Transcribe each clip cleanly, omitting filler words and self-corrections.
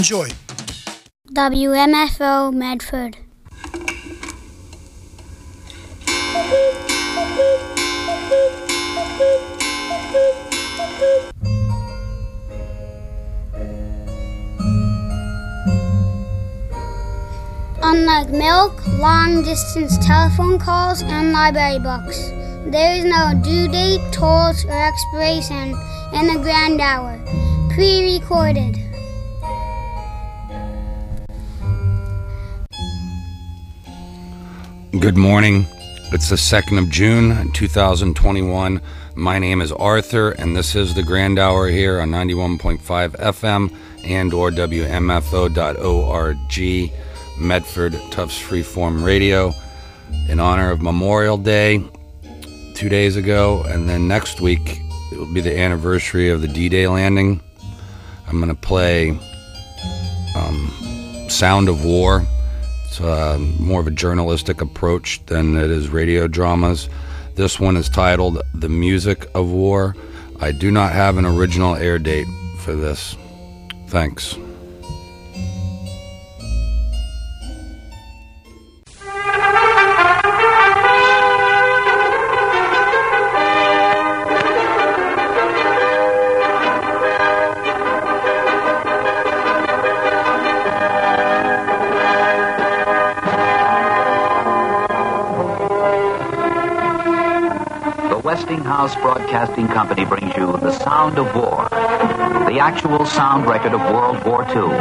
Enjoy. WMFO Medford. Unlike milk, long-distance telephone calls, and library books, there is no due date, tolls, or expiration in the grand hour. Pre-recorded. Good morning. It's the 2nd of June, 2021. My name is Arthur, and this is the Grand Hour here on 91.5 FM and or WMFO.org, Medford Tufts Freeform Radio, in honor of Memorial Day 2 days ago, and then next week it will be the anniversary of the D-Day landing. I'm going to play Sound of War. It's more of a journalistic approach than it is radio dramas. This one is titled The Music of War. I do not have an original air date for this. Thanks. Westinghouse Broadcasting Company brings you The Sound of War, the actual sound record of World War II.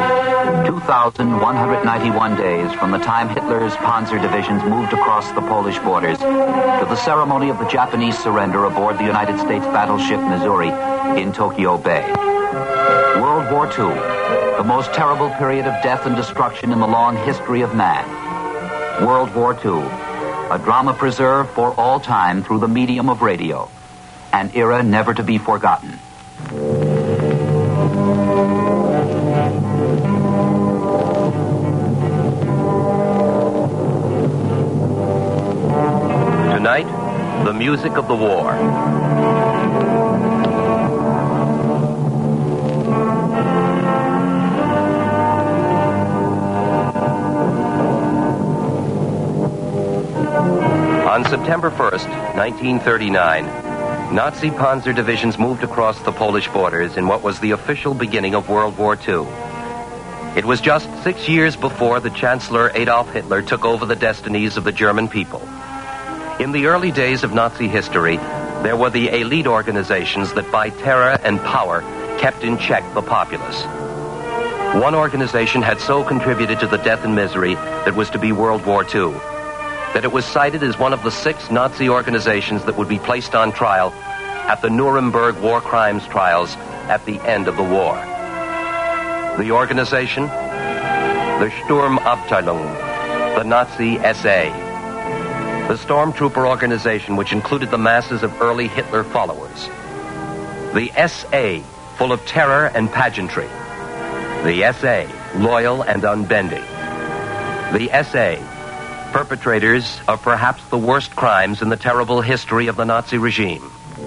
2,191 days from the time Hitler's Panzer divisions moved across the Polish borders to the ceremony of the Japanese surrender aboard the United States battleship Missouri in Tokyo Bay. World War II, the most terrible period of death and destruction in the long history of man. World War II, a drama preserved for all time through the medium of radio, an era never to be forgotten. Tonight, the music of the war. On September 1st, 1939, Nazi Panzer divisions moved across the Polish borders in what was the official beginning of World War II. It was just 6 years before the Chancellor Adolf Hitler took over the destinies of the German people. In the early days of Nazi history, there were the elite organizations that by terror and power kept in check the populace. One organization had so contributed to the death and misery that was to be World War II, that it was cited as one of the 6 Nazi organizations that would be placed on trial at the Nuremberg war crimes trials at the end of the war. The organization? The Sturmabteilung, the Nazi SA. The stormtrooper organization which included the masses of early Hitler followers. The SA, full of terror and pageantry. The SA, loyal and unbending. The SA, perpetrators of perhaps the worst crimes in the terrible history of the Nazi regime.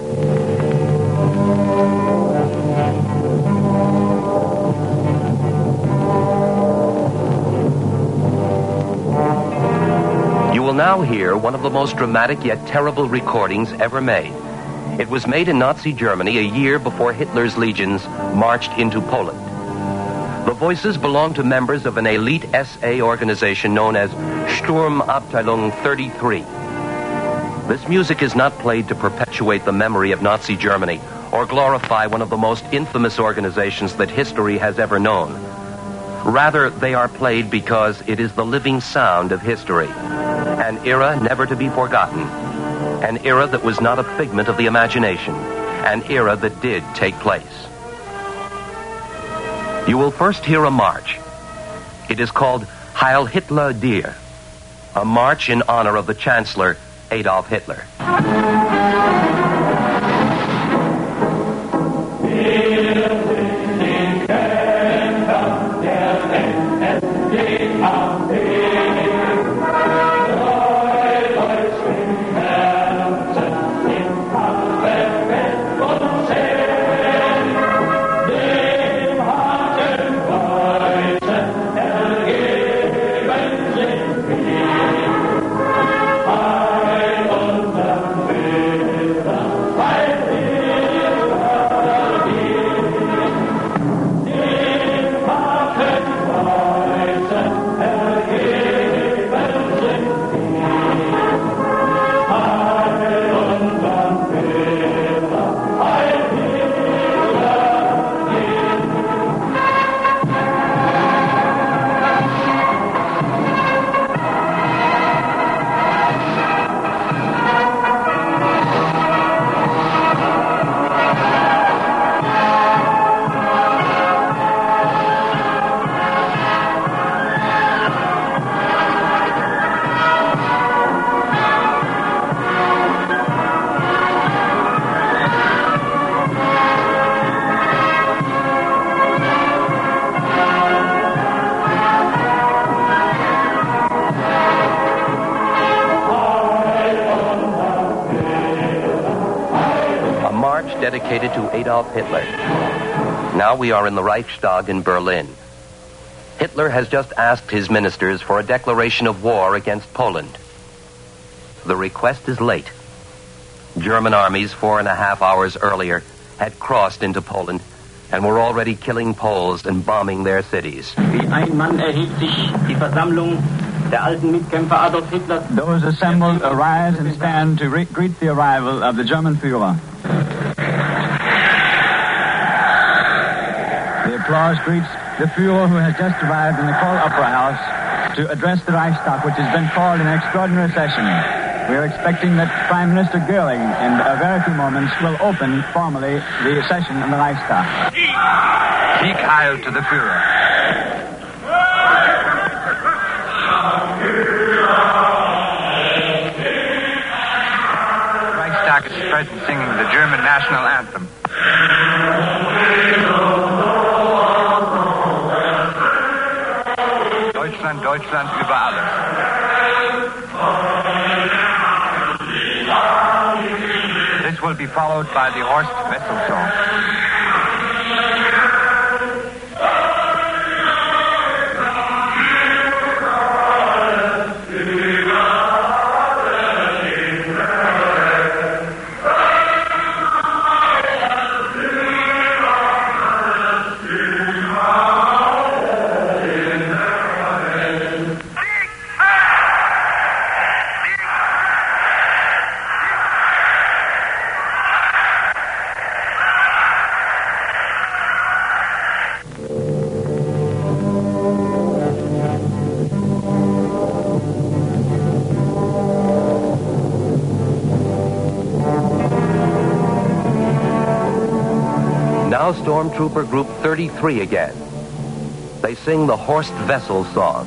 You will now hear one of the most dramatic yet terrible recordings ever made. It was made in Nazi Germany a year before Hitler's legions marched into Poland. The voices belong to members of an elite SA organization known as Sturmabteilung 33. This music is not played to perpetuate the memory of Nazi Germany or glorify one of the most infamous organizations that history has ever known. Rather, they are played because it is the living sound of history, an era never to be forgotten, an era that was not a figment of the imagination, an era that did take place. You will first hear a march. It is called Heil Hitler dir, a march in honor of the Chancellor Adolf Hitler. Dedicated to Adolf Hitler. Now we are in the Reichstag in Berlin. Hitler has just asked his ministers for a declaration of war against Poland. The request is late. German armies 4.5 hours earlier had crossed into Poland and were already killing Poles and bombing their cities. Wie ein Mann erhebt sich die Versammlung der alten Mitkämpfer Adolf Hitlers. Those assembled arise and stand to greet the arrival of the German Führer. The applause greets the Führer who has just arrived in the Call Opera House to address the Reichstag, which has been called an extraordinary session. We are expecting that Prime Minister Göring in a very few moments will open formally the session of the Reichstag. Sieg Heil to the Führer. The Reichstag is present singing the German national anthem. Deutschland, Deutschland über alles. This will be followed by the Horst Wessel song. Now Stormtrooper Group 33 again. They sing the Horst Wessel song.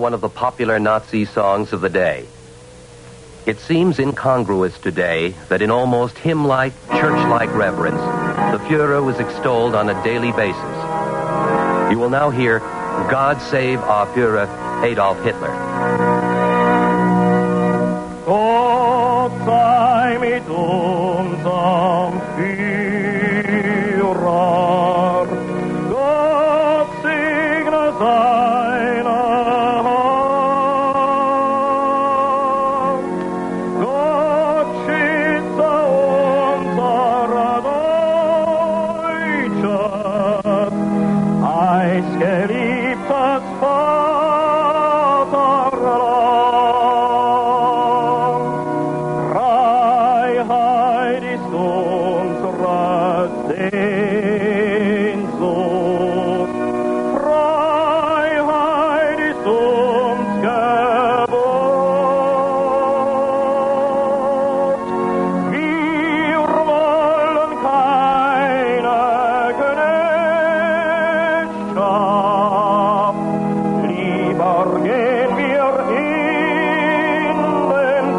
one of the popular Nazi songs of the day. It seems incongruous today that in almost hymn-like, church-like reverence, the Führer was extolled on a daily basis. You will now hear God Save Our Führer, Adolf Hitler. Gott sei mit unserem Führer, Gott segne seine Hand, Gott schütze unsere Deutsche, eisgeliebtes Vaterland. Freiheit ist unsere Sehnsucht, Freiheit ist uns Gebot. Wir wollen keine Knechtschaft, lieber gehen wir in den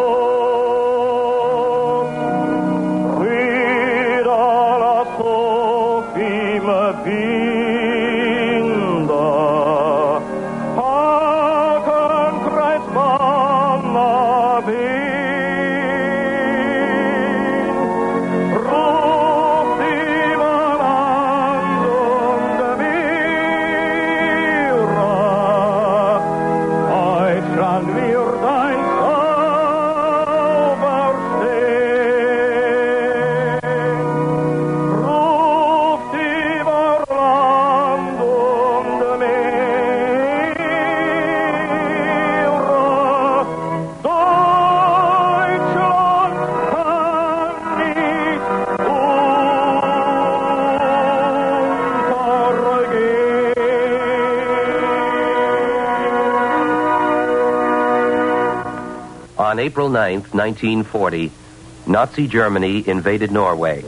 Tod. Brüder, lasst uns immer Winde, Hakenkreuz, Banner wehen. Ruft über Land und Meere, Deutschland wird ein Zauberstern. Ruft über Land und Meere, Deutschland kann nicht untergehen. On April 9th, 1940, Nazi Germany invaded Norway.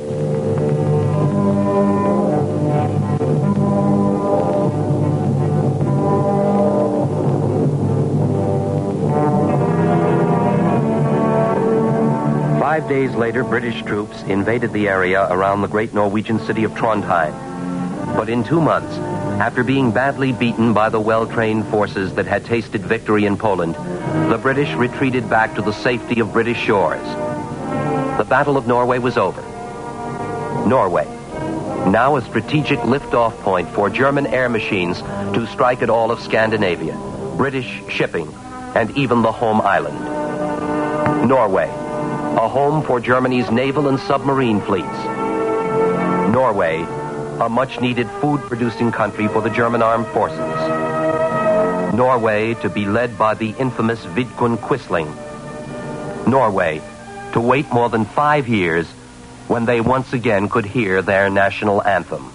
Five days later, British troops invaded the area around the great Norwegian city of Trondheim. But in 2 months, after being badly beaten by the well-trained forces that had tasted victory in Poland, the British retreated back to the safety of British shores. The Battle of Norway was over. Norway, now a strategic lift-off point for German air machines to strike at all of Scandinavia, British shipping, and even the home island. Norway, a home for Germany's naval and submarine fleets. Norway, a much-needed food-producing country for the German armed forces. Norway, to be led by the infamous Vidkun Quisling. Norway, to wait more than 5 years when they once again could hear their national anthem.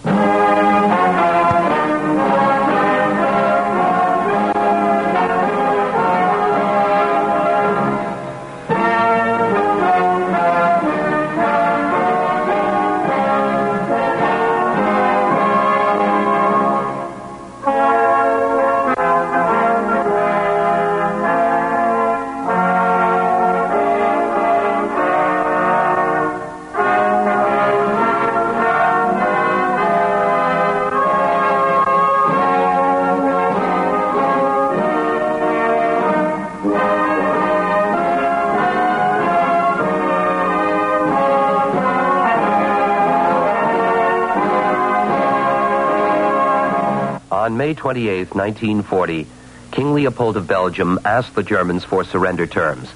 On May 28, 1940, King Leopold of Belgium asked the Germans for surrender terms.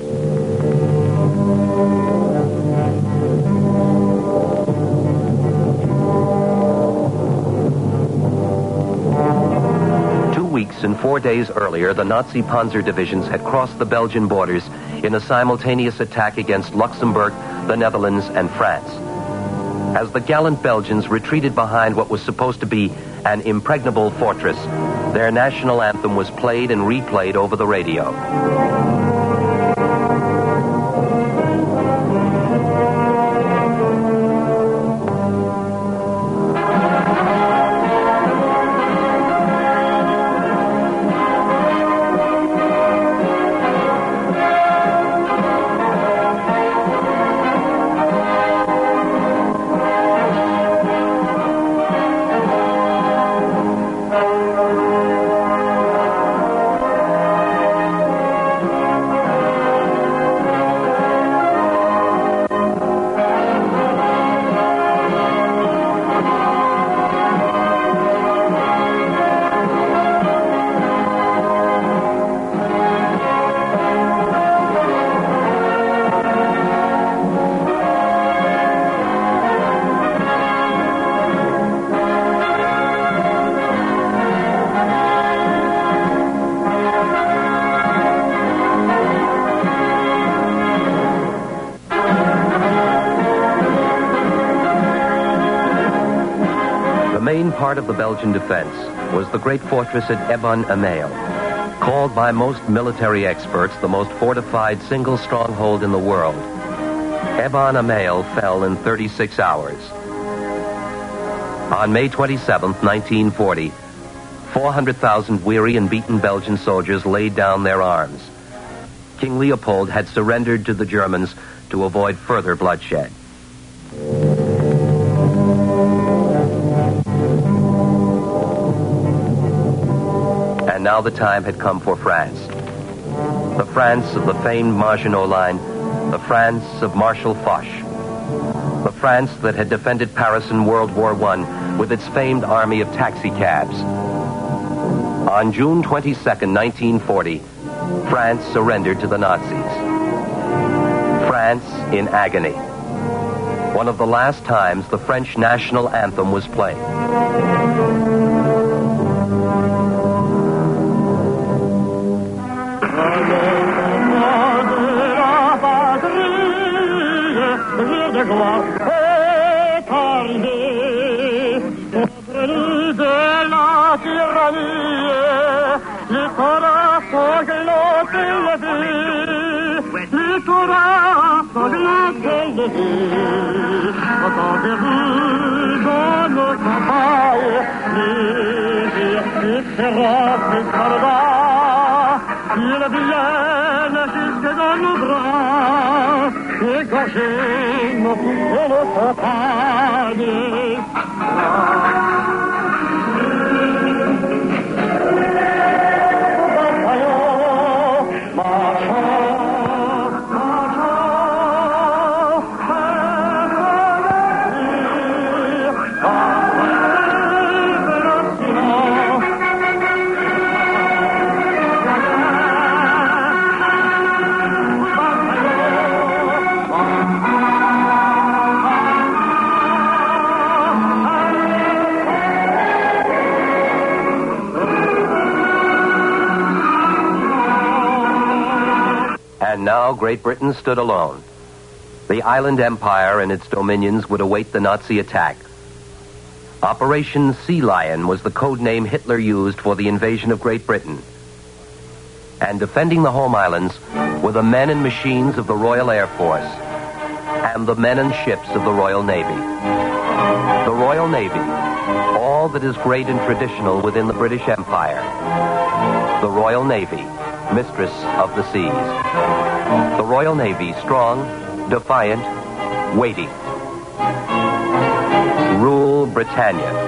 And 4 days earlier, the Nazi Panzer divisions had crossed the Belgian borders in a simultaneous attack against Luxembourg, the Netherlands, and France. As the gallant Belgians retreated behind what was supposed to be an impregnable fortress, their national anthem was played and replayed over the radio. main part of the Belgian defense was the great fortress at Ebon-Amel, called by most military experts the most fortified single stronghold in the world. Ebon-Amel fell in 36 hours. On May 27th, 1940, 400,000 weary and beaten Belgian soldiers laid down their arms. King Leopold had surrendered to the Germans to avoid further bloodshed. And now the time had come for France. The France of the famed Maginot Line, the France of Marshal Foch, the France that had defended Paris in World War I with its famed army of taxicabs. On June 22nd, 1940, France surrendered to the Nazis. France in agony. One of the last times the French national anthem was played. And now Great Britain stood alone. The island empire and its dominions would await the Nazi attack. Operation Sea Lion was the code name Hitler used for the invasion of Great Britain. And defending the home islands were the men and machines of the Royal Air Force and the men and ships of the Royal Navy. The Royal Navy, all that is great and traditional within the British Empire. The Royal Navy, mistress of the seas. The Royal Navy, strong, defiant, weighty. Rule Britannia.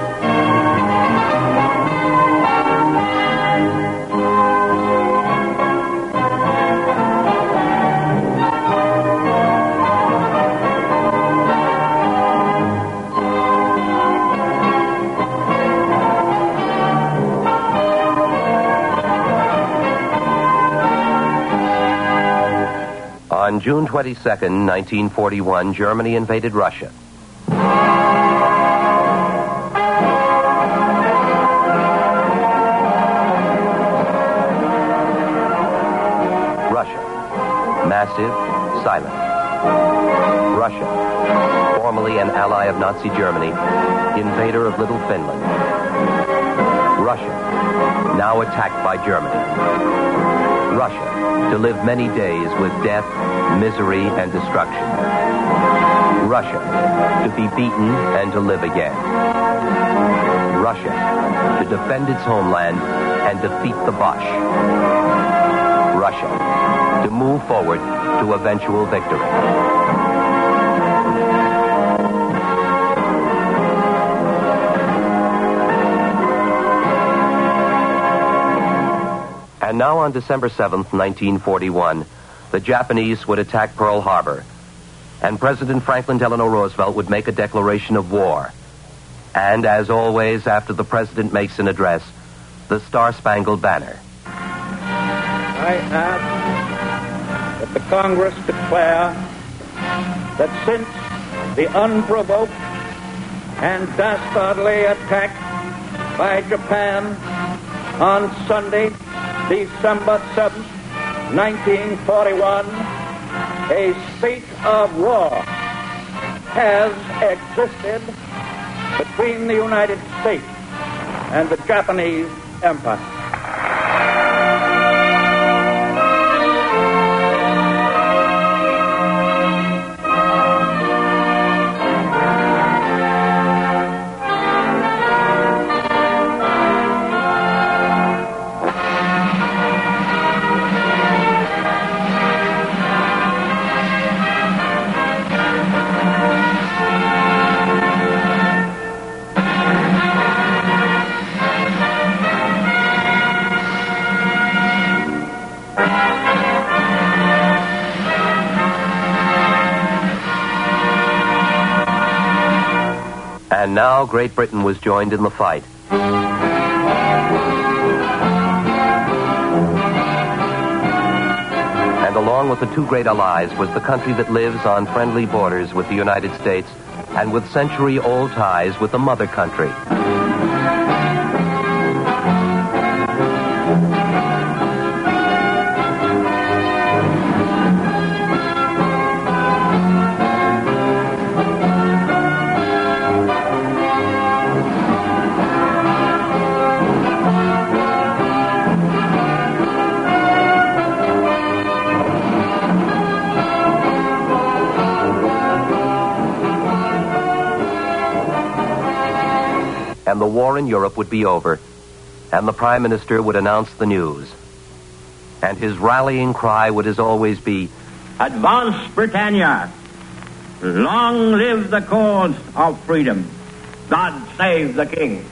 On June 22nd, 1941, Germany invaded Russia. Russia, massive, silent. Russia, formerly an ally of Nazi Germany, invader of Little Finland. Russia, now attacked by Germany. Russia, to live many days with death, misery, and destruction. Russia, to be beaten and to live again. Russia, to defend its homeland and defeat the Boche. Russia, to move forward to eventual victory. And now on December 7th, 1941, the Japanese would attack Pearl Harbor, and President Franklin Delano Roosevelt would make a declaration of war. And as always, after the president makes an address, the Star-Spangled Banner. I ask that the Congress declare that since the unprovoked and dastardly attack by Japan on Sunday, December 7th, 1941, a state of war has existed between the United States and the Japanese Empire. And now Great Britain was joined in the fight. And along with the two great allies was the country that lives on friendly borders with the United States and with century-old ties with the mother country. And the war in Europe would be over, and the Prime Minister would announce the news. And his rallying cry would as always be, Advance, Britannia! Long live the cause of freedom! God save the King!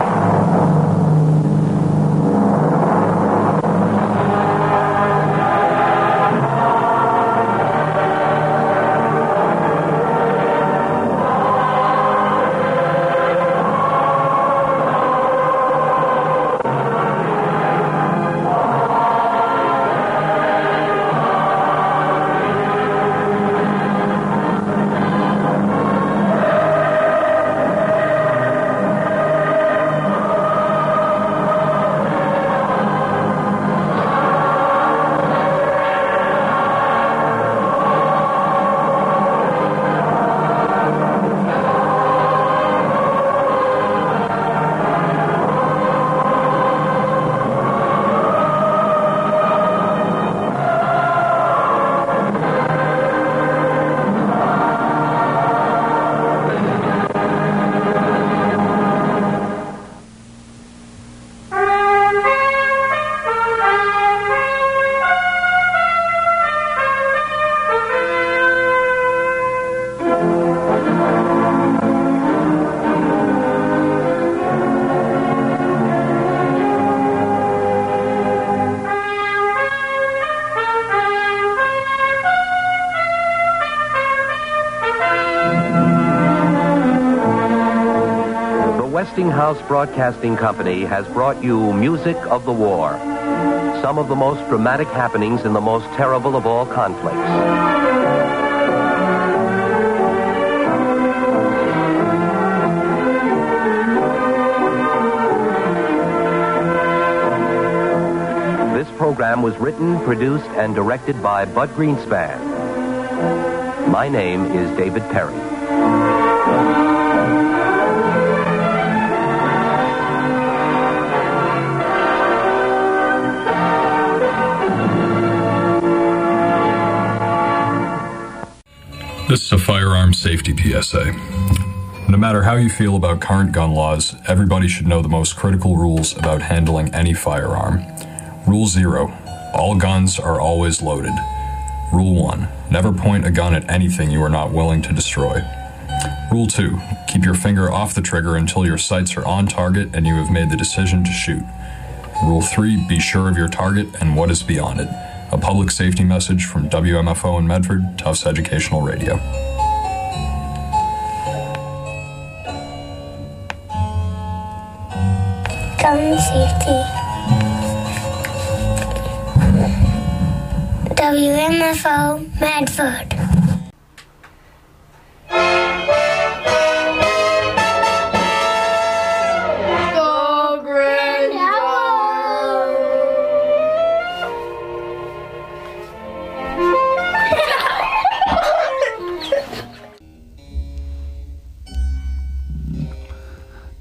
Westinghouse Broadcasting Company has brought you Music of the War, some of the most dramatic happenings in the most terrible of all conflicts. This program was written, produced, and directed by Bud Greenspan. My name is David Perry. This is a firearm safety PSA. No matter how you feel about current gun laws, everybody should know the most critical rules about handling any firearm. Rule 0. All guns are always loaded. Rule 1. Never point a gun at anything you are not willing to destroy. Rule 2. Keep your finger off the trigger until your sights are on target and you have made the decision to shoot. Rule 3. Be sure of your target and what is beyond it. A public safety message from WMFO in Medford, Tufts Educational Radio. Gun safety. WMFO Medford.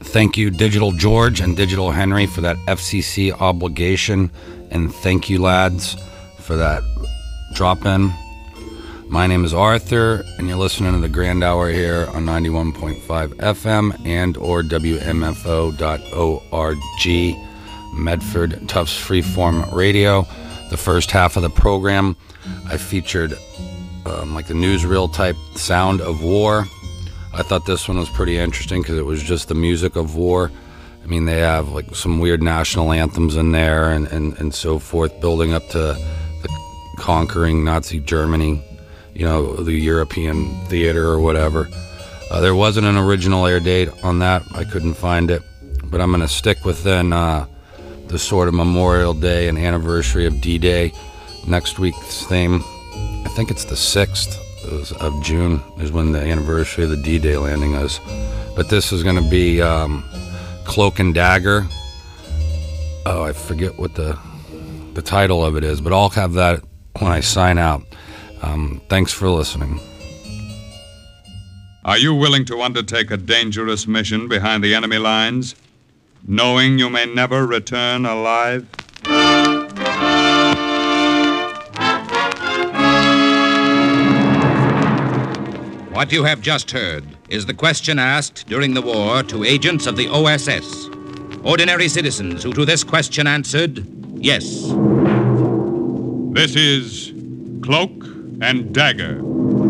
Thank you, Digital George and Digital Henry, for that FCC obligation. And thank you, lads, for that drop-in. My name is Arthur, and you're listening to the Grand Hour here on 91.5 FM and or WMFO.org, Medford Tufts Freeform Radio. The first half of the program, I featured like the newsreel type Sound of War. I thought this one was pretty interesting because it was just the music of war. I mean, they have like some weird national anthems in there and so forth, building up to the conquering Nazi Germany, you know, the European theater or whatever. There wasn't an original air date on that. I couldn't find it. But I'm going to stick within the sort of Memorial Day and anniversary of D-Day. Next week's theme, I think it's the 6th of June is when the anniversary of the D-Day landing is. But this is going to be Cloak and Dagger. Oh, I forget what the title of it is, but I'll have that when I sign out. Thanks for listening. Are you willing to undertake a dangerous mission behind the enemy lines, knowing you may never return alive? What you have just heard is the question asked during the war to agents of the OSS, ordinary citizens who to this question answered, yes. This is Cloak and Dagger.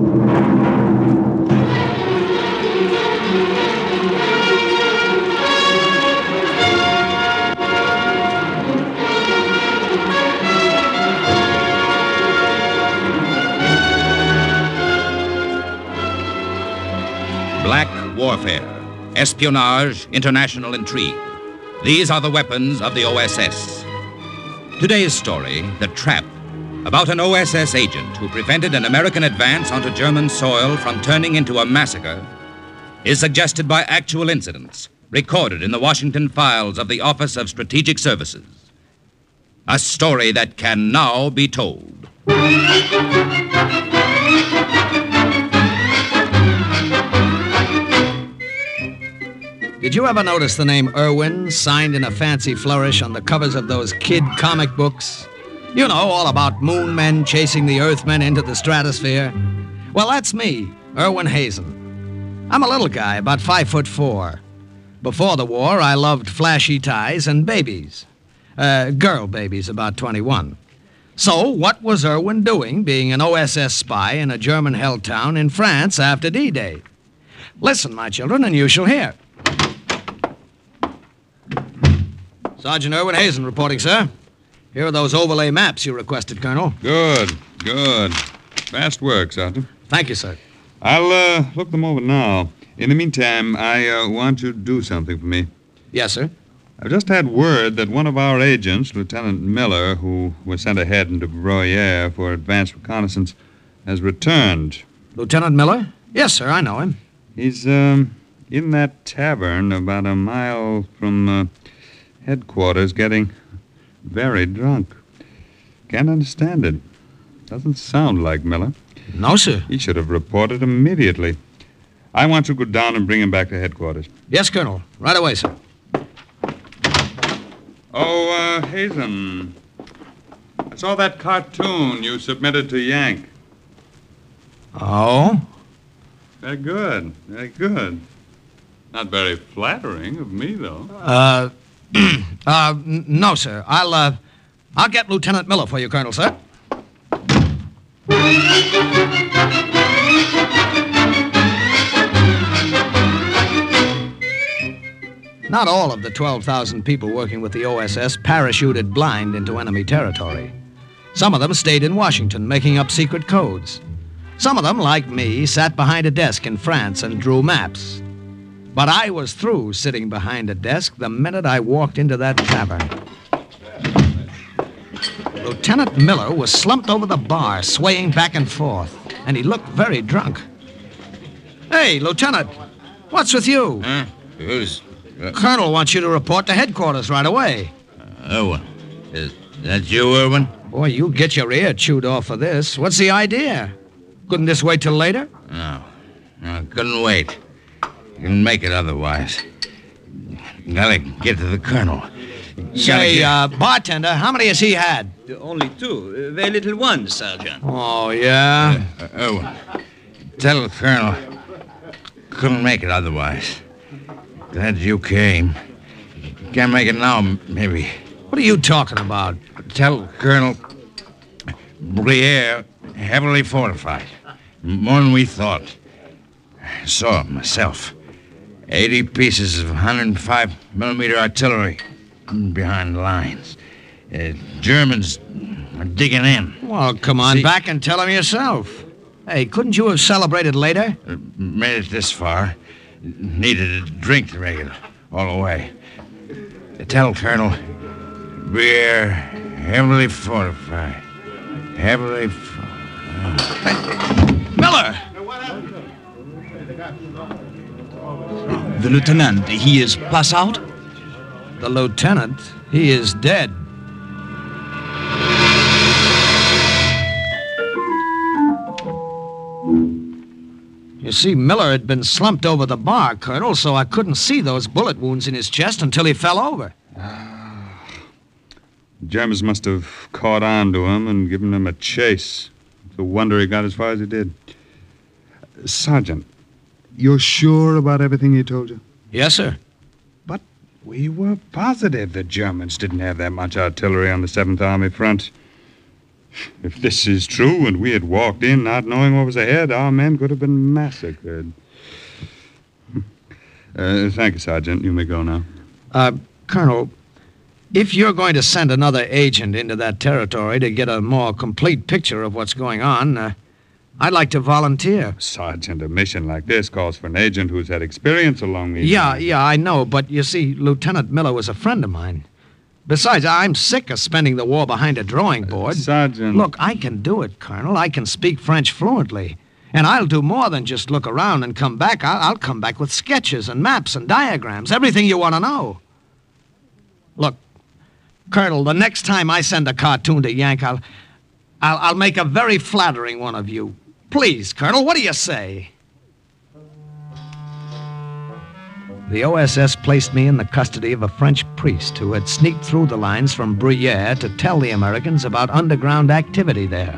Black warfare, espionage, international intrigue. These are the weapons of the OSS. Today's story, The Trap, about an OSS agent who prevented an American advance onto German soil from turning into a massacre, is suggested by actual incidents recorded in the Washington files of the Office of Strategic Services. A story that can now be told. Did you ever notice the name Irwin signed in a fancy flourish on the covers of those kid comic books? You know, all about moon men chasing the earthmen into the stratosphere. Well, that's me, Irwin Hazen. I'm a little guy, about 5'4". Before the war, I loved flashy ties and babies. Girl babies, about 21. So, what was Irwin doing being an OSS spy in a German-held town in France after D-Day? Listen, my children, and you shall hear. Sergeant Irwin Hazen reporting, sir. Here are those overlay maps you requested, Colonel. Good. Fast work, Sergeant. Thank you, sir. I'll look them over now. In the meantime, I want you to do something for me. Yes, sir. I've just had word that one of our agents, Lieutenant Miller, who was sent ahead into Bruyere for advance reconnaissance, has returned. Lieutenant Miller? Yes, sir, I know him. He's in that tavern about a mile from headquarters, getting very drunk. Can't understand it. Doesn't sound like Miller. No, sir. He should have reported immediately. I want you to go down and bring him back to headquarters. Yes, Colonel. Right away, sir. Oh, Hazen. I saw that cartoon you submitted to Yank. Oh? Very good. Not very flattering of me, though. No, sir. I'll get Lieutenant Miller for you, Colonel, sir. Not all of the 12,000 people working with the OSS parachuted blind into enemy territory. Some of them stayed in Washington, making up secret codes. Some of them, like me, sat behind a desk in France and drew maps. But I was through sitting behind a desk the minute I walked into that tavern. Lieutenant Miller was slumped over the bar, swaying back and forth, and he looked very drunk. Hey, Lieutenant, what's with you? Huh? Who's... Colonel wants you to report to headquarters right away. Irwin. Is that you, Irwin? Boy, you'll get your ear chewed off for this. What's the idea? Couldn't this wait till later? No, couldn't wait. Couldn't make it otherwise. Gotta get to the colonel. Say, bartender, how many has he had? Only two. Very little ones, Sergeant. Oh, yeah? Tell the colonel. Couldn't make it otherwise. Glad you came. Can't make it now, maybe. What are you talking about? Tell Colonel Briere heavily fortified. More than we thought. I saw it myself. 80 pieces of 105mm artillery behind the lines. Germans are digging in. Well, come on back and tell him yourself. Hey, couldn't you have celebrated later? Made it this far. Needed a drink to make it all the way. Tell Colonel, we're heavily fortified. Heavily fortified. Miller! The lieutenant, he is pass out? The lieutenant? He is dead. You see, Miller had been slumped over the bar, Colonel, so I couldn't see those bullet wounds in his chest until he fell over. The Germans must have caught on to him and given him a chase. It's a wonder he got as far as he did. Sergeant, you're sure about everything he told you? Yes, sir. But we were positive the Germans didn't have that much artillery on the 7th Army front. If this is true and we had walked in not knowing what was ahead, our men could have been massacred. Thank you, Sergeant. You may go now. Colonel, if you're going to send another agent into that territory to get a more complete picture of what's going on, I'd like to volunteer. Sergeant, a mission like this calls for an agent who's had experience along these lines. Yeah, I know, but you see, Lieutenant Miller was a friend of mine. Besides, I'm sick of spending the war behind a drawing board. Sergeant... Look, I can do it, Colonel. I can speak French fluently. And I'll do more than just look around and come back. I'll come back with sketches and maps and diagrams, everything you want to know. Look, Colonel, the next time I send a cartoon to Yank, I'll make a very flattering one of you. Please, Colonel, what do you say? The OSS placed me in the custody of a French priest who had sneaked through the lines from Briere to tell the Americans about underground activity there.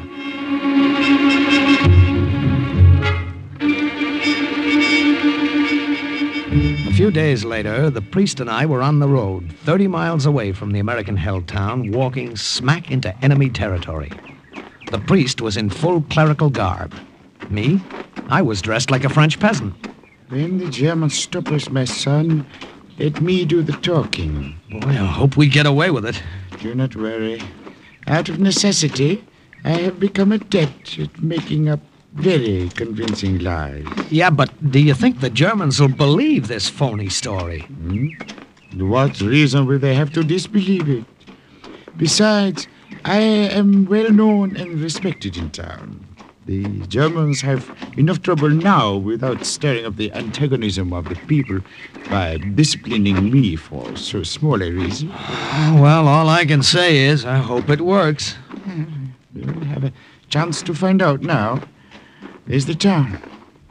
A few days later, the priest and I were on the road, 30 miles away from the American-held town, walking smack into enemy territory. The priest was in full clerical garb. Me? I was dressed like a French peasant. When the Germans stop us, my son, let me do the talking. Boy, I hope we get away with it. Do not worry. Out of necessity, I have become adept at making up very convincing lies. Yeah, but do you think the Germans will believe this phony story? What reason will they have to disbelieve it? Besides, I am well known and respected in town. The Germans have enough trouble now without stirring up the antagonism of the people by disciplining me for so small a reason. Well, all I can say is I hope it works. We'll have a chance to find out now. There's the town.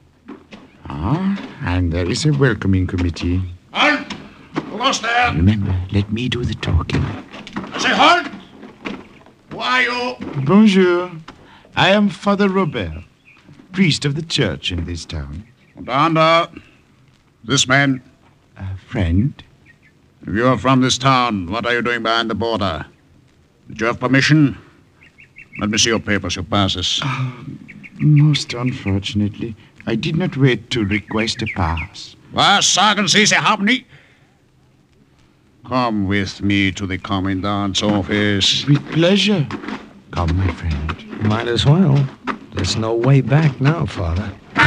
And there is a welcoming committee. Halt! Who goes there? Remember, let me do the talking. I say halt! Who are you? Bonjour. I am Father Robert, priest of the church in this town. And this man? A friend. If you are from this town, what are you doing behind the border? Did you have permission? Let me see your papers, your passes. Most unfortunately, I did not wait to request a pass. Was sagen Sie, Sie haben nicht? Come with me to the commandant's office. With pleasure. Come, my friend. Might as well. There's no way back now, Father.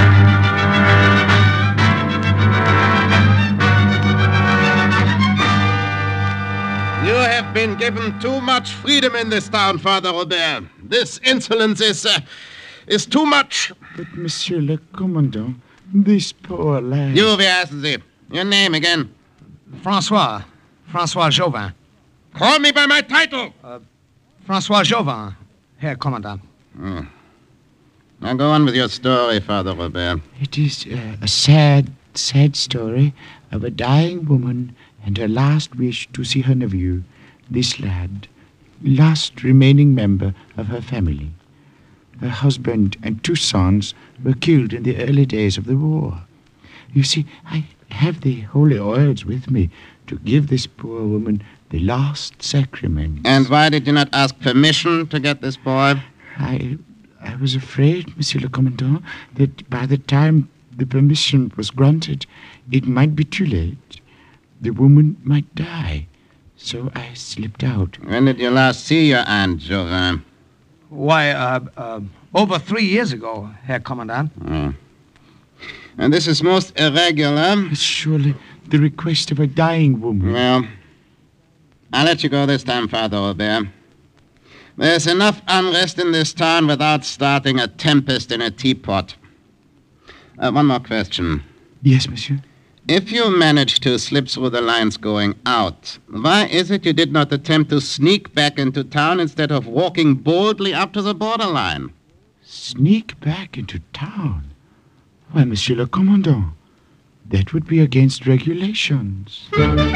You have been given too much freedom in this town, Father Robert. This insolence is too much. But, Monsieur le Commandant, this poor lad... You, wie heißen Sie? Your name again? Francois Chauvin. Call me by my title. Francois Chauvin, Herr Commandant. Now go on with your story, Father Robert. It is a sad story. of a dying woman and her last wish to see her nephew, this lad, last remaining member of her family. Her husband and 2 sons were killed in the early days of the war. You see, I have the holy oils with me to give this poor woman the last sacrament. And why did you not ask permission to get this boy? I was afraid, Monsieur le Commandant, that by the time the permission was granted, it might be too late. The woman might die. So I slipped out. When did you last see your Aunt, Jorin? Why, over 3 years ago, Herr Commandant. Oh. And this is most irregular. Surely the request of a dying woman. Well, I'll let you go this time, Father Robert. There's enough unrest in this town without starting a tempest in a teapot. One more question. Yes, monsieur. If you managed to slip through the lines going out, why is it you did not attempt to sneak back into town instead of walking boldly up to the borderline? Sneak back into town? Why, Monsieur le Commandant, that would be against regulations.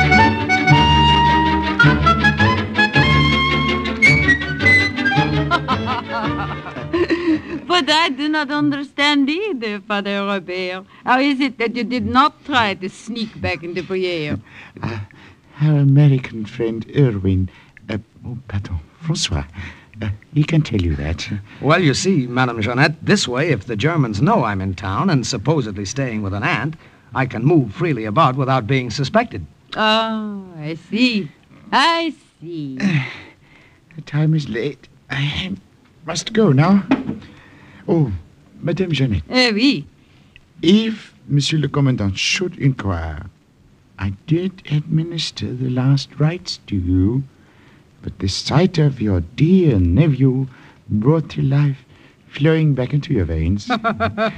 But I do not understand either, Father Robert. How is it that you did not try to sneak back into Briere? Our American friend Irwin, Francois, he can tell you that. Well, you see, Madame Jeanette, this way, if the Germans know I'm in town and supposedly staying with an aunt, I can move freely about without being suspected. Oh, I see. I see. The time is late. I must go now. Oh, Madame Jeanette. Oui. If Monsieur le Commandant should inquire, I did administer the last rites to you, but the sight of your dear nephew brought to life, flowing back into your veins. Of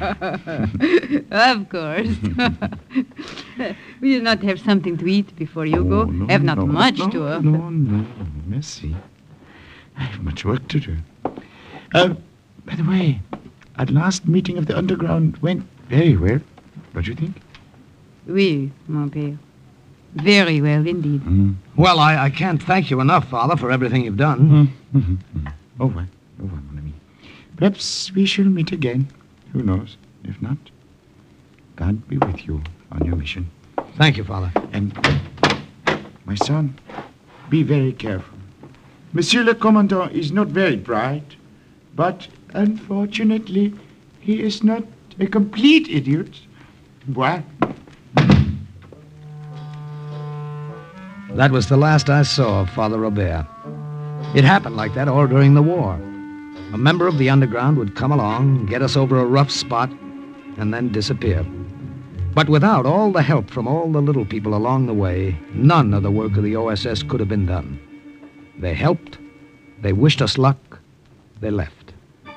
course. Will you not have something to eat before you go? No, I have not much to offer. No, merci. I have much work to do. By the way, our last meeting of the underground went very well, don't you think? Oui, mon père. Very well indeed. Well, I can't thank you enough, Father, for everything you've done. Au revoir, mon ami. Perhaps we shall meet again. Who knows? If not, God be with you on your mission. Thank you, Father. And, my son, be very careful. Monsieur le Commandant is not very bright, but unfortunately, he is not a complete idiot. What? That was the last I saw of Father Robert. It happened like that all during the war. A member of the underground would come along, get us over a rough spot, and then disappear. But without all the help from all the little people along the way, none of the work of the OSS could have been done. They helped, they wished us luck, they left.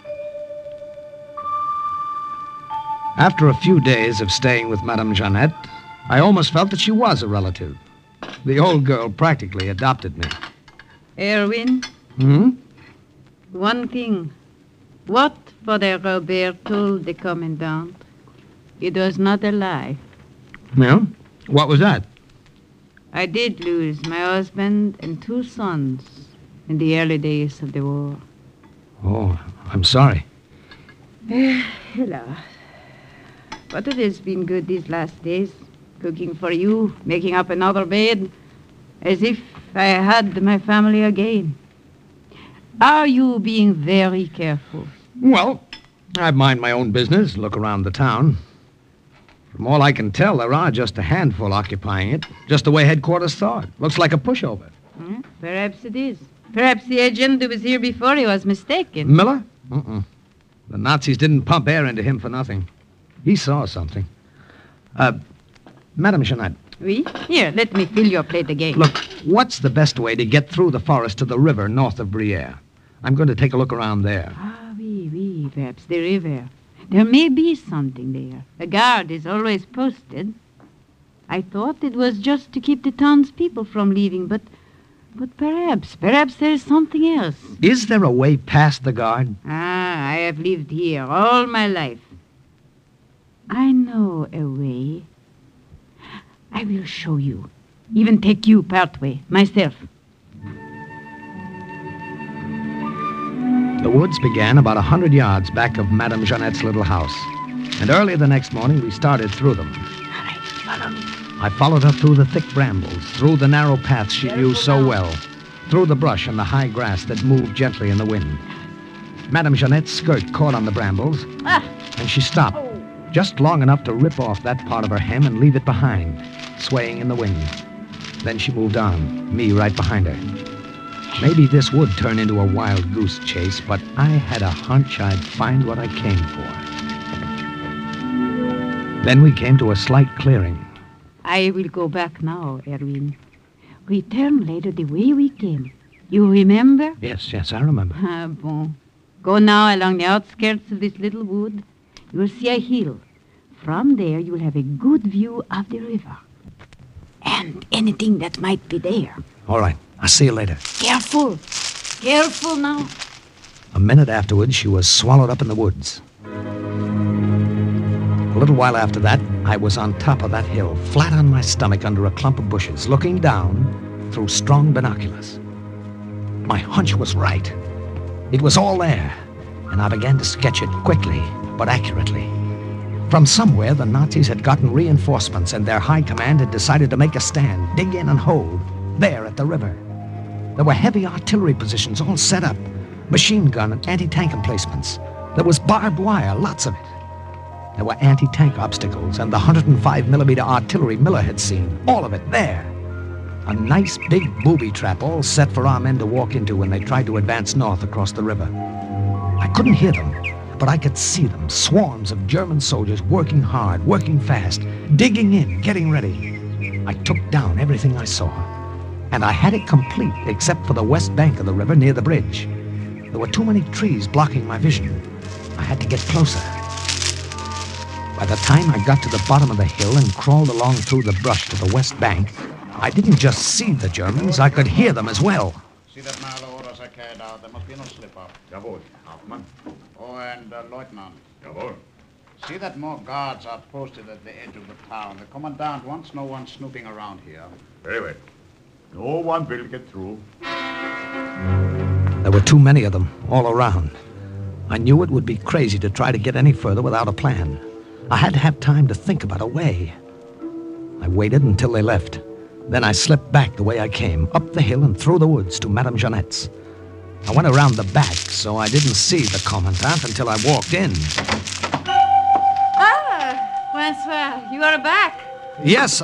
After a few days of staying with Madame Jeanette, I almost felt that she was a relative. The old girl practically adopted me. Erwin? One thing. What Father Robert told the Commandant, it was not a lie. Yeah? What was that? I did lose my husband and 2 sons in the early days of the war. Oh, I'm sorry. Hello. But it has been good these last days, cooking for you, making up another bed, as if I had my family again. Are you being very careful? Well, I mind my own business, look around the town. From all I can tell, there are just a handful occupying it, just the way headquarters thought. Looks like a pushover. Perhaps it is. Perhaps the agent who was here before he was mistaken. Miller? The Nazis didn't pump air into him for nothing. He saw something. Madame Jeanette. Oui? Here, let me fill your plate again. Look, what's the best way to get through the forest to the river north of Briere? I'm going to take a look around there. Oui, perhaps the river. There may be something there. A guard is always posted. I thought it was just to keep the townspeople from leaving, but perhaps there's something else. Is there a way past the guard? I have lived here all my life. I know a way. I will show you. Even take you part way, myself. The woods began about 100 yards back of Madame Jeanette's little house. And early the next morning, we started through them. I followed her through the thick brambles, through the narrow paths she knew so well, through the brush and the high grass that moved gently in the wind. Madame Jeanette's skirt caught on the brambles, and she stopped, just long enough to rip off that part of her hem and leave it behind, swaying in the wind. Then she moved on, me right behind her. Maybe this would turn into a wild goose chase, but I had a hunch I'd find what I came for. Then we came to a slight clearing. I will go back now, Erwin. Return later the way we came. You remember? Yes, I remember. Ah, bon. Go now along the outskirts of this little wood. You will see a hill. From there, you will have a good view of the river. And anything that might be there. All right, I'll see you later. Careful. Careful now. A minute afterwards, she was swallowed up in the woods. A little while after that, I was on top of that hill, flat on my stomach under a clump of bushes, looking down through strong binoculars. My hunch was right. It was all there, and I began to sketch it quickly, but accurately. From somewhere, the Nazis had gotten reinforcements, and their high command had decided to make a stand, dig in and hold, there at the river. There were heavy artillery positions all set up, machine gun and anti-tank emplacements. There was barbed wire, lots of it. There were anti-tank obstacles and the 105mm artillery Miller had seen, all of it there. A nice big booby trap all set for our men to walk into when they tried to advance north across the river. I couldn't hear them, but I could see them, swarms of German soldiers working hard, working fast, digging in, getting ready. I took down everything I saw, and I had it complete except for the west bank of the river near the bridge. There were too many trees blocking my vision. I had to get closer. By the time I got to the bottom of the hill and crawled along through the brush to the west bank, I didn't just see the Germans, I could hear them as well. See that now the orders are carried out. There must be no slip-up. Jawohl. Hauptmann. Oh, and Lieutenant. Jawohl. See that more guards are posted at the edge of the town. The commandant wants no one snooping around here. Very well. No one will get through. There were too many of them, all around. I knew it would be crazy to try to get any further without a plan. I had to have time to think about a way. I waited until they left. Then I slipped back the way I came, up the hill and through the woods to Madame Jeanette's. I went around the back, so I didn't see the commandant until I walked in. Ah, Francois, you are back. Yes,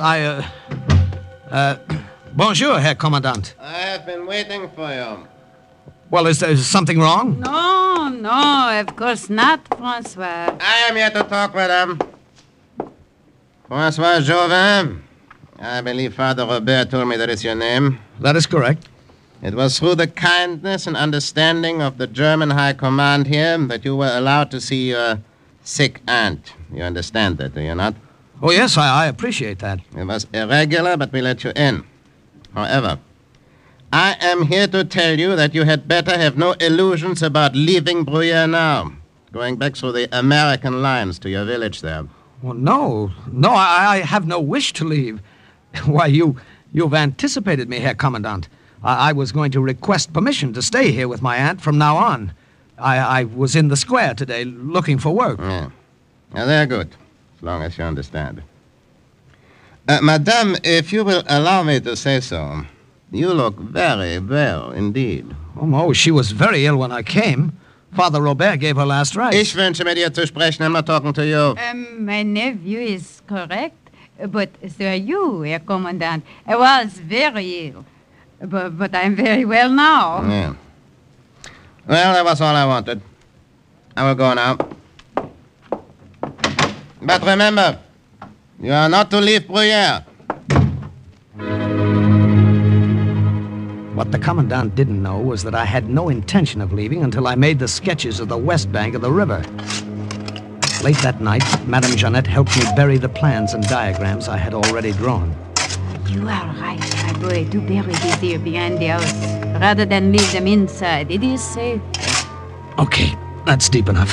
bonjour, Herr Commandant. I have been waiting for you. Well, is there something wrong? No, of course not, Francois. I am here to talk with him. Francois Jouvin. I believe Father Robert told me that is your name. That is correct. It was through the kindness and understanding of the German High Command here that you were allowed to see your sick aunt. You understand that, do you not? Oh, yes, I appreciate that. It was irregular, but we let you in. However, I am here to tell you that you had better have no illusions about leaving Bruyere now, going back through the American lines to your village there. Well, no, I have no wish to leave. Why, you've anticipated me, Herr Commandant. I was going to request permission to stay here with my aunt from now on. I was in the square today looking for work. Yeah. Now, they're good, as long as you understand. Madame, if you will allow me to say so, you look very well indeed. Oh, no, she was very ill when I came. Father Robert gave her last rites. Ich wünsche mit ihr zu sprechen. I'm not talking to you. My nephew is correct, but so are you, Herr Commandant. I was very ill, but I'm very well now. Yeah. Well, that was all I wanted. I will go now. But remember, you are not to leave Bruyere. What the Commandant didn't know was that I had no intention of leaving until I made the sketches of the west bank of the river. Late that night, Madame Jeanette helped me bury the plans and diagrams I had already drawn. You are right, my boy, to bury these here behind the house, rather than leave them inside. It is safe. Okay, that's deep enough.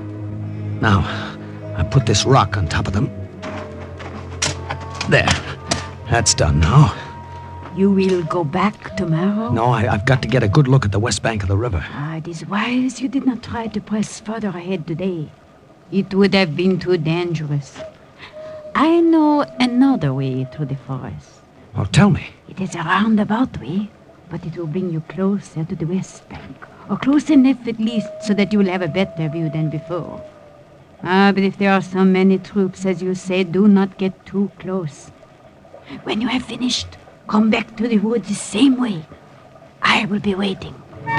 Now, I put this rock on top of them. There. That's done now. You will go back tomorrow? No, I've got to get a good look at the west bank of the river. It is wise you did not try to press further ahead today. It would have been too dangerous. I know another way through the forest. Oh, tell me. It is a roundabout way, but it will bring you closer to the west bank. Or close enough at least so that you will have a better view than before. But if there are so many troops, as you say, do not get too close. When you have finished, come back to the woods the same way. I will be waiting.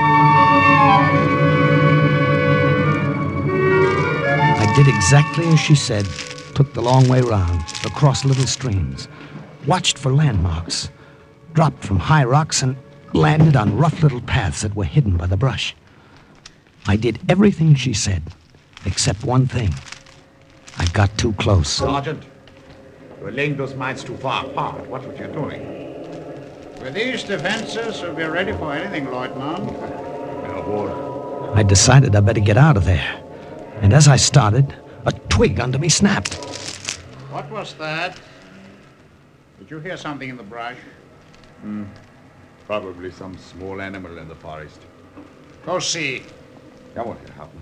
I did exactly as she said. Took the long way round, across little streams. Watched for landmarks. Dropped from high rocks and landed on rough little paths that were hidden by the brush. I did everything she said, except one thing. I got too close. Sergeant, we're laying those mines too far apart. What were you doing? With these defenses, we're ready for anything, Lieutenant. I decided I better get out of there. And as I started, a twig under me snapped. What was that? Did you hear something in the brush? Probably some small animal in the forest. Go see. Jawohl, Herr Hauptmann.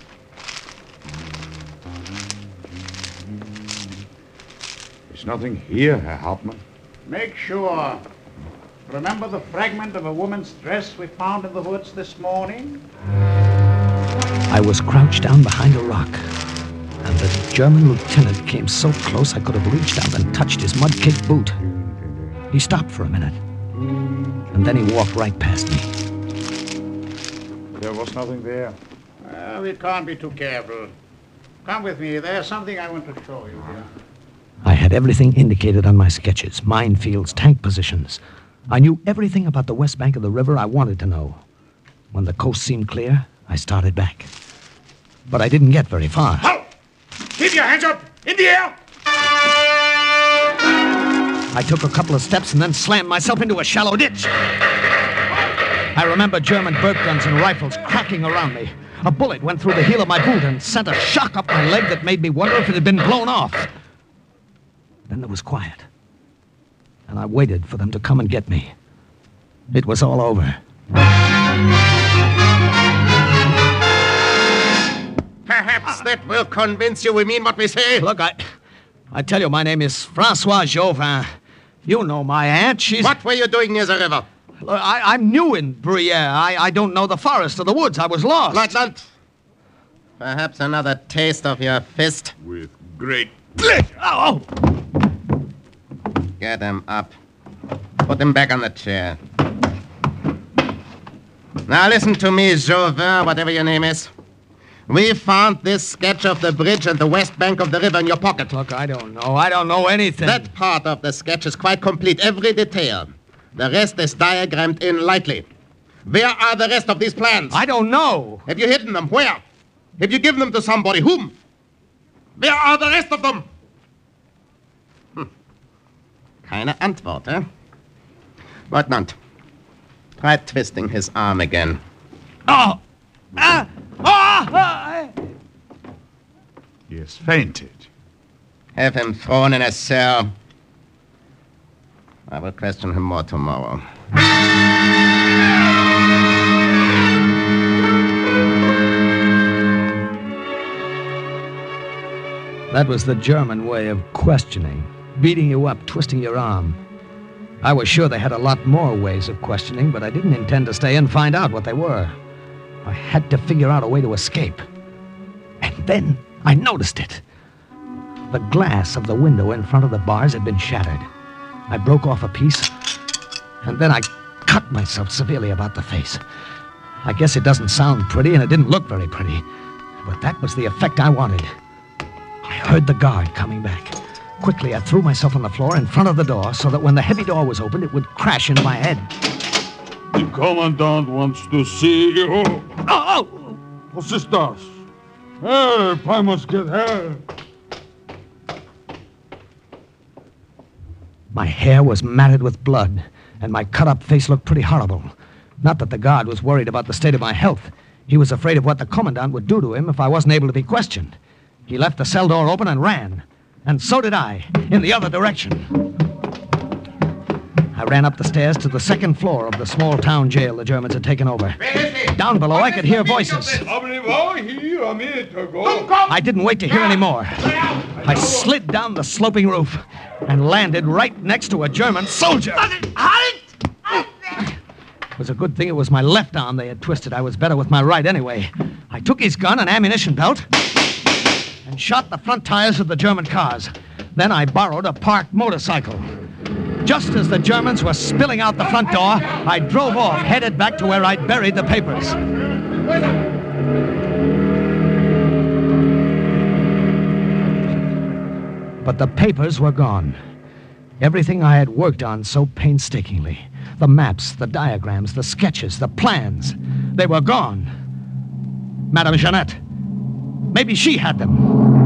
There's nothing here, Herr Hauptmann. Make sure. Remember the fragment of a woman's dress we found in the woods this morning? I was crouched down behind a rock, and the German lieutenant came so close I could have reached out and touched his mud-caked boot. He stopped for a minute, and then he walked right past me. There was nothing there. We can't be too careful. Come with me. There's something I want to show you here. I had everything indicated on my sketches, minefields, tank positions. I knew everything about the west bank of the river I wanted to know. When the coast seemed clear, I started back. But I didn't get very far. Halt! Keep your hands up! In the air! I took a couple of steps and then slammed myself into a shallow ditch. I remember German Berg guns and rifles cracking around me. A bullet went through the heel of my boot and sent a shock up my leg that made me wonder if it had been blown off. Then there was quiet, and I waited for them to come and get me. It was all over. Perhaps that will convince you we mean what we say. Look, I tell you, my name is Francois Jauvin. You know my aunt. She's... What were you doing near the river? Look, I'm new in Briere. I don't know the forest or the woods. I was lost. Lieutenant, perhaps another taste of your fist? With great pleasure. Oh! Get him up. Put him back on the chair. Now listen to me, Jauvin, whatever your name is. We found this sketch of the bridge and the west bank of the river in your pocket. Look, I don't know. I don't know anything. That part of the sketch is quite complete, every detail. The rest is diagrammed in lightly. Where are the rest of these plans? I don't know. Have you hidden them? Where? Have you given them to somebody? Whom? Where are the rest of them? Keine Antwort, eh? Lieutenant, try twisting his arm again. Oh! He has fainted. Have him thrown in a cell. I will question him more tomorrow. That was the German way of questioning. Beating you up, twisting your arm. I was sure they had a lot more ways of questioning, but I didn't intend to stay and find out what they were. I had to figure out a way to escape. And then I noticed it. The glass of the window in front of the bars had been shattered. I broke off a piece, and then I cut myself severely about the face. I guess it doesn't sound pretty, and it didn't look very pretty, but that was the effect I wanted. I heard the guard coming back. Quickly, I threw myself on the floor in front of the door so that when the heavy door was opened, it would crash into my head. The Commandant wants to see you. Oh! Was ist das? Help! I must get help. My hair was matted with blood, and my cut-up face looked pretty horrible. Not that the guard was worried about the state of my health. He was afraid of what the Commandant would do to him if I wasn't able to be questioned. He left the cell door open and ran. And so did I, in the other direction. I ran up the stairs to the second floor of the small town jail the Germans had taken over. Down below, I could hear voices. I didn't wait to hear any more. I slid down the sloping roof and landed right next to a German soldier. It was a good thing it was my left arm they had twisted. I was better with my right anyway. I took his gun and ammunition belt and shot the front tires of the German cars. Then I borrowed a parked motorcycle. Just as the Germans were spilling out the front door, I drove off, headed back to where I'd buried the papers. But the papers were gone. Everything I had worked on so painstakingly. The maps, the diagrams, the sketches, the plans. They were gone. Madame Jeanette. Maybe she had them.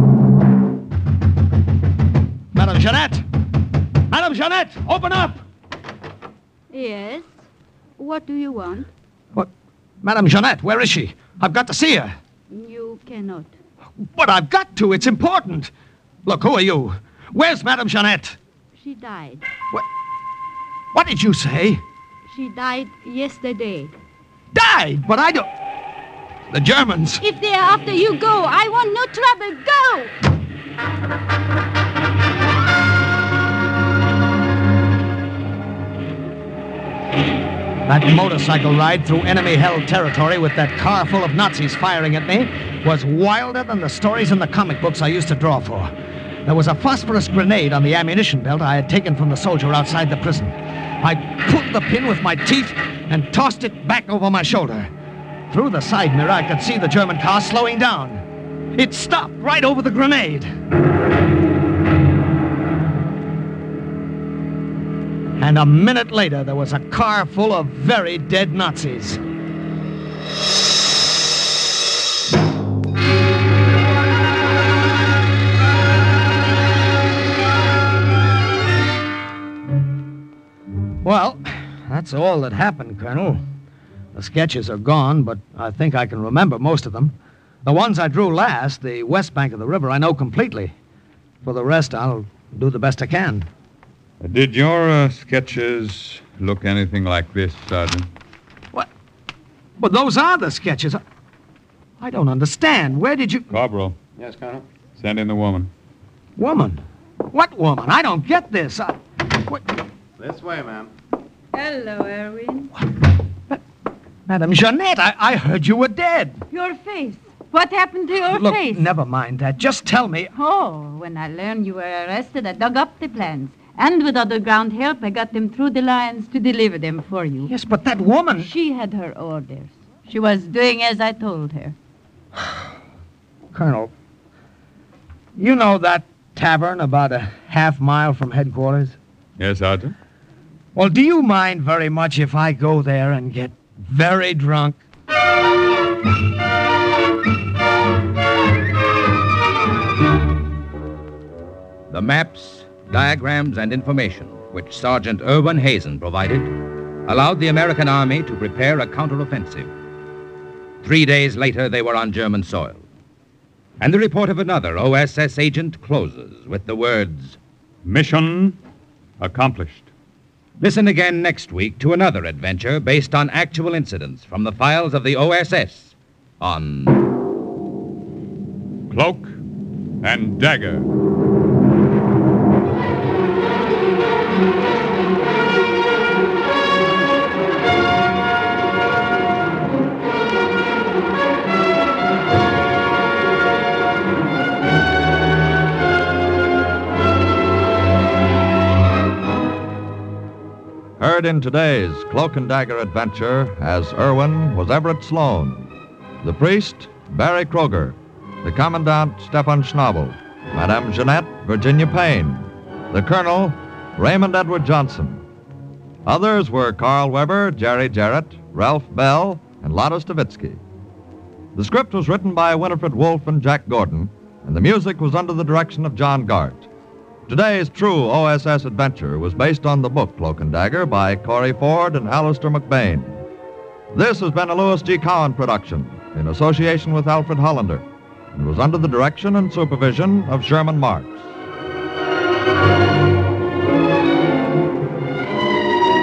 Madame Jeanette! Madame Jeanette, open up! Yes? What do you want? What? Madame Jeanette, where is she? I've got to see her. You cannot. But I've got to. It's important. Look, who are you? Where's Madame Jeanette? She died. What did you say? She died yesterday. Died? But I don't... The Germans... If they're after you, go. I want no trouble. Go! That motorcycle ride through enemy-held territory with that car full of Nazis firing at me was wilder than the stories in the comic books I used to draw for. There was a phosphorus grenade on the ammunition belt I had taken from the soldier outside the prison. I pulled the pin with my teeth and tossed it back over my shoulder. Through the side mirror, I could see the German car slowing down. It stopped right over the grenade. And a minute later, there was a car full of very dead Nazis. Well, that's all that happened, Colonel. The sketches are gone, but I think I can remember most of them. The ones I drew last, the west bank of the river, I know completely. For the rest, I'll do the best I can. Did your sketches look anything like this, Sergeant? What? Well, those are the sketches. I don't understand. Where did you... Corporal. Yes, Colonel? Send in the woman. Woman? What woman? I don't get this. This way, ma'am. Hello, Erwin. Madame Jeanette, I heard you were dead. Your face. What happened to your Look, face? never mind that. Just tell me. Oh, when I learned you were arrested, I dug up the plans. And with underground help, I got them through the lines to deliver them for you. Yes, but that woman... She had her orders. She was doing as I told her. Colonel, you know that tavern about a half-mile from headquarters? Yes, Sergeant. Well, do you mind very much if I go there and get very drunk? The maps, diagrams, and information which Sergeant Irwin Hazen provided allowed the American Army to prepare a counteroffensive. 3 days later, they were on German soil. And the report of another OSS agent closes with the words, "Mission accomplished." Listen again next week to another adventure based on actual incidents from the files of the OSS on Cloak and Dagger. Heard in today's Cloak and Dagger adventure as Irwin was Everett Sloan, the priest, Barry Kroger, the commandant, Stefan Schnabel, Madame Jeanette, Virginia Payne, the colonel, Raymond Edward Johnson. Others were Carl Weber, Jerry Jarrett, Ralph Bell, and Lotta Stavitsky. The script was written by Winifred Wolfe and Jack Gordon, and the music was under the direction of John Gart. Today's true OSS adventure was based on the book Cloak and Dagger by Corey Ford and Alistair McBain. This has been a Louis G. Cowan production in association with Alfred Hollander and was under the direction and supervision of Sherman Marks.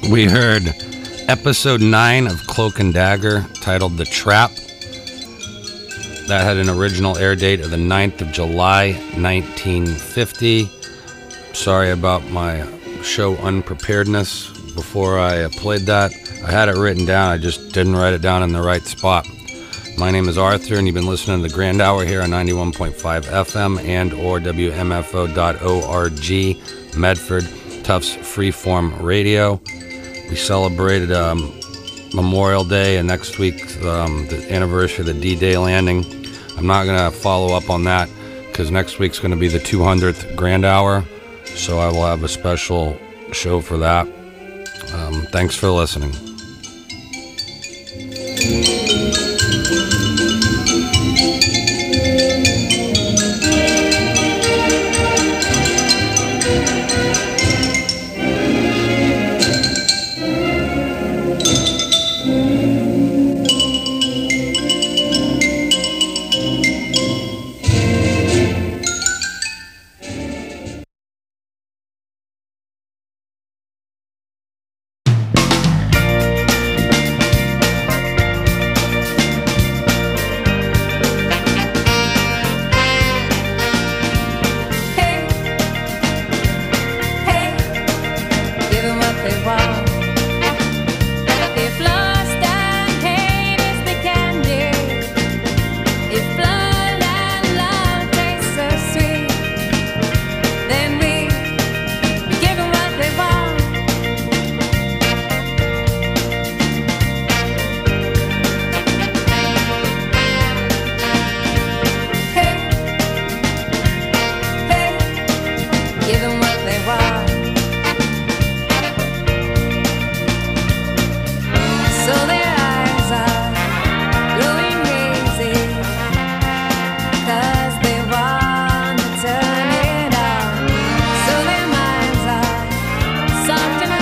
We heard episode 9 of Cloak and Dagger, titled The Trap. That had an original air date of the 9th of July, 1950. Sorry about my show unpreparedness before I played that. I had it written down, I just didn't write it down in the right spot. My name is Arthur, and you've been listening to the Grand Hour here on 91.5 FM and or WMFO.org, Medford, Tufts Freeform Radio. We celebrated Memorial Day, and next week the anniversary of the D-Day landing. I'm not going to follow up on that because next week's going to be the 200th Grand Hour, so I will have a special show for that. Thanks for listening.